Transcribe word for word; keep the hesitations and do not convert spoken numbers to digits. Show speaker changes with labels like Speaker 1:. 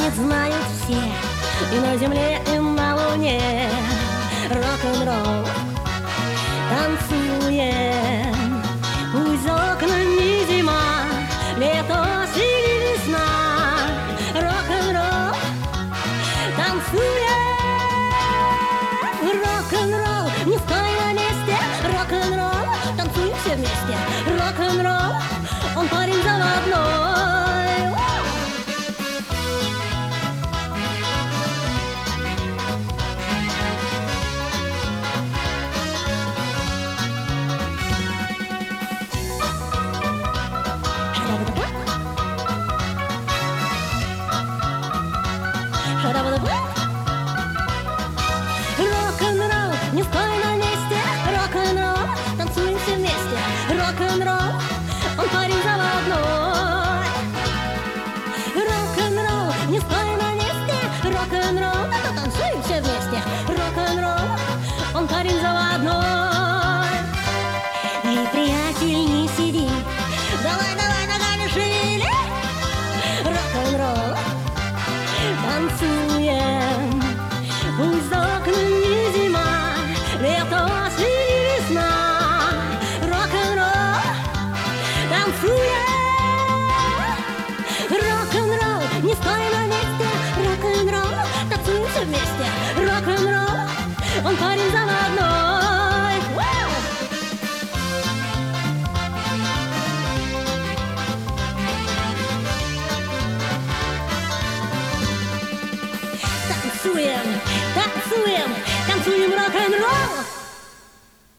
Speaker 1: этот знают все, и на земле, и на луне. Рок-н-ролл танцуем, пусть за окнами зима, лето, осень и весна. Рок-н-ролл танцуем, рок-н-ролл, не стой на месте. Рок-н-ролл, танцуем все вместе. Рок-н-ролл, он парень заводной. Рок-н-ролл, не стой на месте. Рок-н-ролл, танцуем все вместе. Рок-н-ролл, он парень заводной. Рок-н-ролл, не стой на месте. Рок-н-ролл, танцуем все вместе. Рок-н-ролл, он парень заводной. Эй, приятель, не сиди, давай, давай, ногами шевели. Рок-н-ролл танцуем, пусть за окнами зима, лето, осень и весна. Рок-н-ролл танцуем, рок-н-ролл, не стой на месте. Рок-н-ролл, танцуем все вместе. Рок-н-ролл, он парень заводной. Вау! Танцуем, танцуем, танцуем рок